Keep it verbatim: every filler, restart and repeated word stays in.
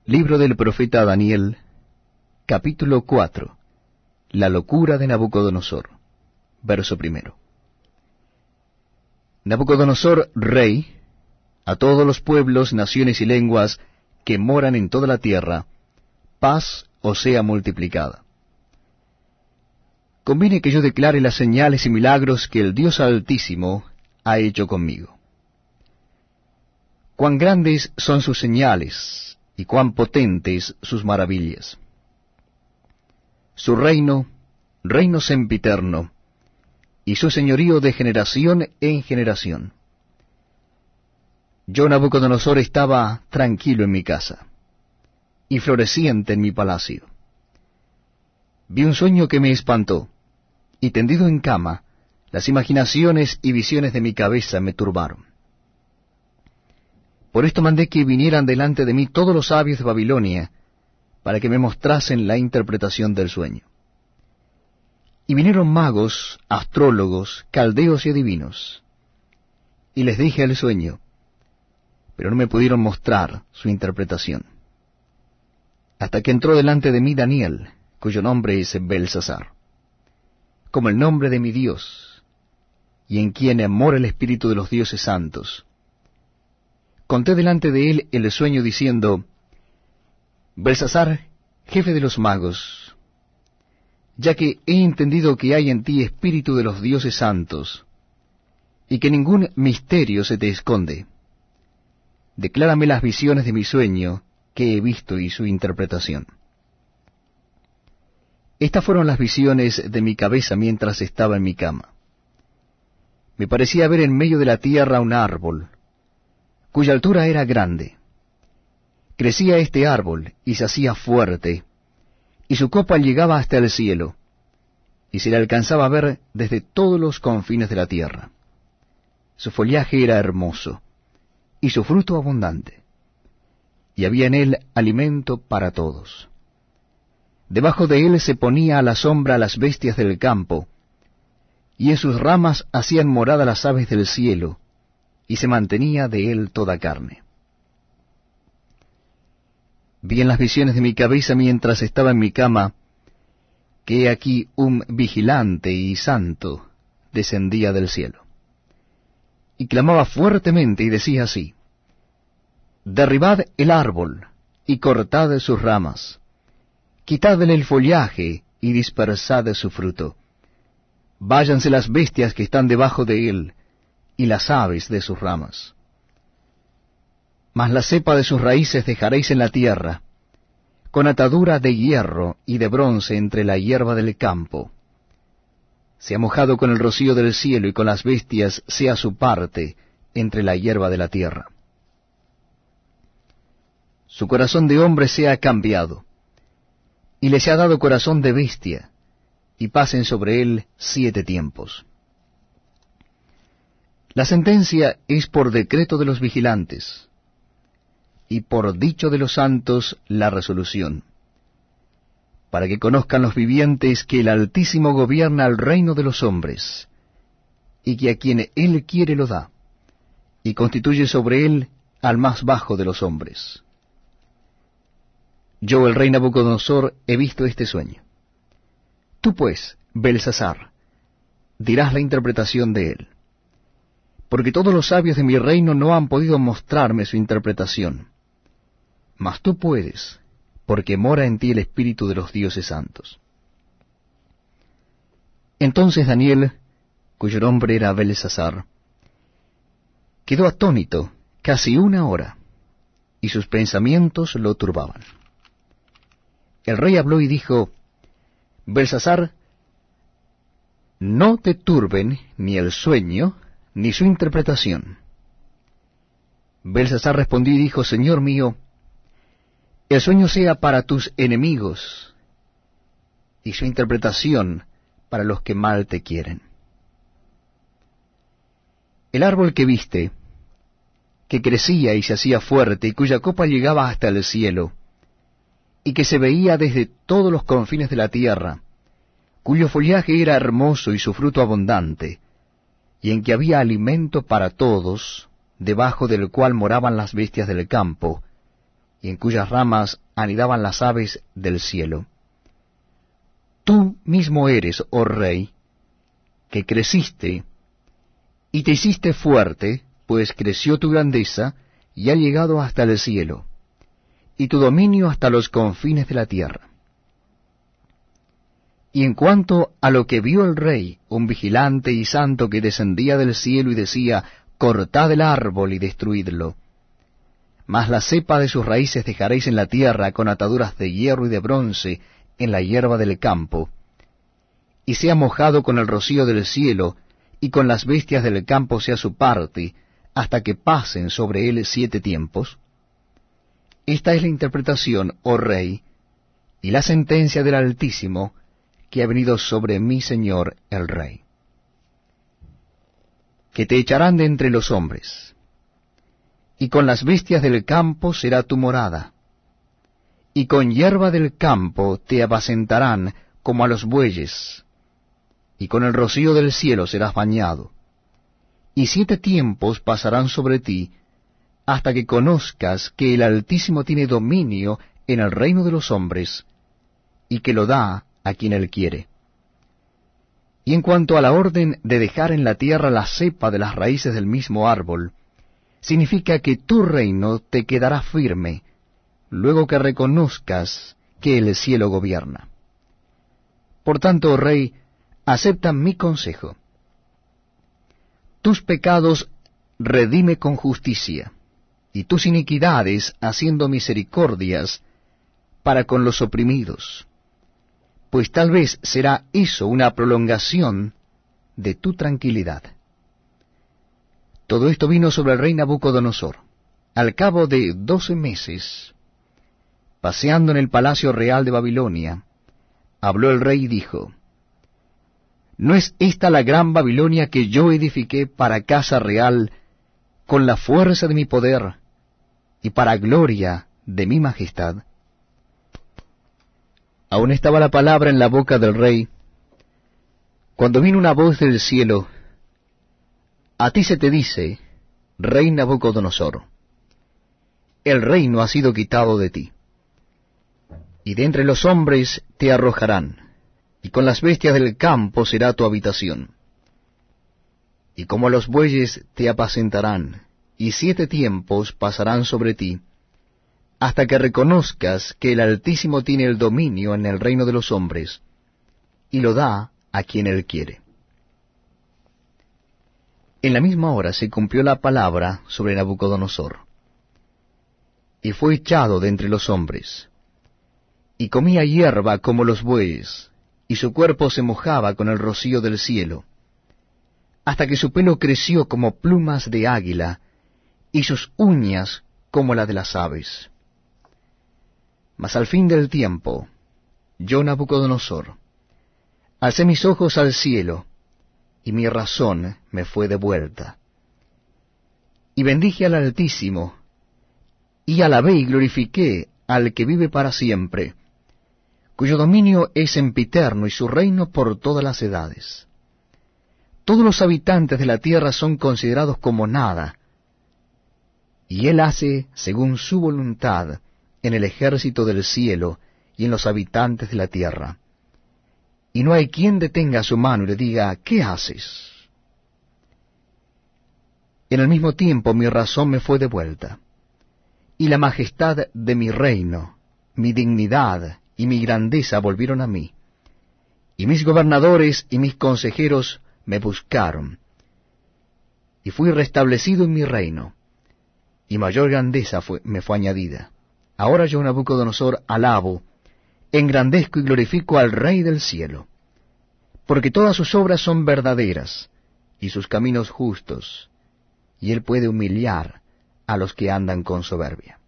Libro del profeta Daniel, capítulo cuatro. La locura de Nabucodonosor. Verso primero. Nabucodonosor, rey, a todos los pueblos, naciones y lenguas que moran en toda la tierra, paz os sea multiplicada. Conviene que yo declare las señales y milagros que el Dios Altísimo ha hecho conmigo. Cuán grandes son sus señales, y cuán potentes sus maravillas. Su reino, reino sempiterno, y su señorío de generación en generación. Yo, Nabucodonosor, estaba tranquilo en mi casa, y floreciente en mi palacio. Vi un sueño que me espantó, y tendido en cama, las imaginaciones y visiones de mi cabeza me turbaron. Por esto mandé que vinieran delante de mí todos los sabios de Babilonia, para que me mostrasen la interpretación del sueño. Y vinieron magos, astrólogos, caldeos y adivinos. Y les dije el sueño, pero no me pudieron mostrar su interpretación. Hasta que entró delante de mí Daniel, cuyo nombre es Belsasar, como el nombre de mi Dios, y en quien mora el espíritu de los dioses santos. Conté delante de él el sueño diciendo: Belsasar, jefe de los magos, ya que he entendido que hay en ti espíritu de los dioses santos, y que ningún misterio se te esconde, declárame las visiones de mi sueño que he visto y su interpretación. Estas fueron las visiones de mi cabeza mientras estaba en mi cama. Me parecía ver en medio de la tierra un árbol, cuya altura era grande. Crecía este árbol, y se hacía fuerte, y su copa llegaba hasta el cielo, y se le alcanzaba a ver desde todos los confines de la tierra. Su follaje era hermoso, y su fruto abundante, y había en él alimento para todos. Debajo de él se ponía a la sombra las bestias del campo, y en sus ramas hacían morada las aves del cielo, y se mantenía de él toda carne. Vi en las visiones de mi cabeza mientras estaba en mi cama, que he aquí un vigilante y santo descendía del cielo, y clamaba fuertemente y decía así: Derribad el árbol, y cortad sus ramas, quitadle el follaje, y dispersad su fruto. Váyanse las bestias que están debajo de él, y las aves de sus ramas. Mas la cepa de sus raíces dejaréis en la tierra, con atadura de hierro y de bronce entre la hierba del campo. Sea mojado con el rocío del cielo, y con las bestias sea su parte entre la hierba de la tierra. Su corazón de hombre sea cambiado, y le sea dado corazón de bestia, y pasen sobre él siete tiempos. La sentencia es por decreto de los vigilantes, y por dicho de los santos la resolución, para que conozcan los vivientes que el Altísimo gobierna el reino de los hombres, y que a quien él quiere lo da, y constituye sobre él al más bajo de los hombres. Yo, el rey Nabucodonosor, he visto este sueño. Tú pues, Belsasar, dirás la interpretación de él, porque todos los sabios de mi reino no han podido mostrarme su interpretación. Mas tú puedes, porque mora en ti el espíritu de los dioses santos. Entonces Daniel, cuyo nombre era Belsasar, quedó atónito casi una hora, y sus pensamientos lo turbaban. El rey habló y dijo: Belsasar, no te turben ni el sueño, ni su interpretación. Belsasar respondió y dijo: Señor mío, el sueño sea para tus enemigos, y su interpretación para los que mal te quieren. El árbol que viste, que crecía y se hacía fuerte, y cuya copa llegaba hasta el cielo, y que se veía desde todos los confines de la tierra, cuyo follaje era hermoso y su fruto abundante, y en que había alimento para todos, debajo del cual moraban las bestias del campo, y en cuyas ramas anidaban las aves del cielo. Tú mismo eres, oh Rey, que creciste, y te hiciste fuerte, pues creció tu grandeza, y ha llegado hasta el cielo, y tu dominio hasta los confines de la tierra. Y en cuanto a lo que vio el rey, un vigilante y santo que descendía del cielo y decía, cortad el árbol y destruidlo, mas la cepa de sus raíces dejaréis en la tierra con ataduras de hierro y de bronce en la hierba del campo, y sea mojado con el rocío del cielo, y con las bestias del campo sea su parte, hasta que pasen sobre él siete tiempos. Esta es la interpretación, oh Rey, y la sentencia del Altísimo, que ha venido sobre mi Señor el Rey. Que te echarán de entre los hombres, y con las bestias del campo será tu morada, y con hierba del campo te apacentarán como a los bueyes, y con el rocío del cielo serás bañado. Y siete tiempos pasarán sobre ti, hasta que conozcas que el Altísimo tiene dominio en el reino de los hombres, y que lo da a quien él quiere. Y en cuanto a la orden de dejar en la tierra la cepa de las raíces del mismo árbol, significa que tu reino te quedará firme, luego que reconozcas que el cielo gobierna. Por tanto, oh Rey, acepta mi consejo. Tus pecados redime con justicia, y tus iniquidades haciendo misericordias para con los oprimidos, pues tal vez será eso una prolongación de tu tranquilidad. Todo esto vino sobre el rey Nabucodonosor. Al cabo de doce meses, paseando en el palacio real de Babilonia, habló el rey y dijo, ¿no es esta la gran Babilonia que yo edifiqué para casa real con la fuerza de mi poder y para gloria de mi majestad? Aún estaba la palabra en la boca del rey, cuando vino una voz del cielo, a ti se te dice, rey Nabucodonosor, el reino ha sido quitado de ti, y de entre los hombres te arrojarán, y con las bestias del campo será tu habitación. Y como a los bueyes te apacentarán, y siete tiempos pasarán sobre ti, hasta que reconozcas que el Altísimo tiene el dominio en el reino de los hombres, y lo da a quien él quiere. En la misma hora se cumplió la palabra sobre Nabucodonosor, y fue echado de entre los hombres, y comía hierba como los bueyes, y su cuerpo se mojaba con el rocío del cielo, hasta que su pelo creció como plumas de águila, y sus uñas como la de las aves. Mas al fin del tiempo, yo Nabucodonosor, alcé mis ojos al cielo, y mi razón me fue devuelta. Y bendije al Altísimo, y alabé y glorifiqué al que vive para siempre, cuyo dominio es sempiterno y su reino por todas las edades. Todos los habitantes de la tierra son considerados como nada, y él hace según su voluntad en el ejército del cielo y en los habitantes de la tierra. Y no hay quien detenga su mano y le diga, ¿qué haces? En el mismo tiempo mi razón me fue devuelta, y la majestad de mi reino, mi dignidad y mi grandeza volvieron a mí, y mis gobernadores y mis consejeros me buscaron, y fui restablecido en mi reino, y mayor grandeza fue, me fue añadida. Ahora yo, Nabucodonosor, alabo, engrandezco y glorifico al Rey del cielo, porque todas sus obras son verdaderas, y sus caminos justos, y él puede humillar a los que andan con soberbia.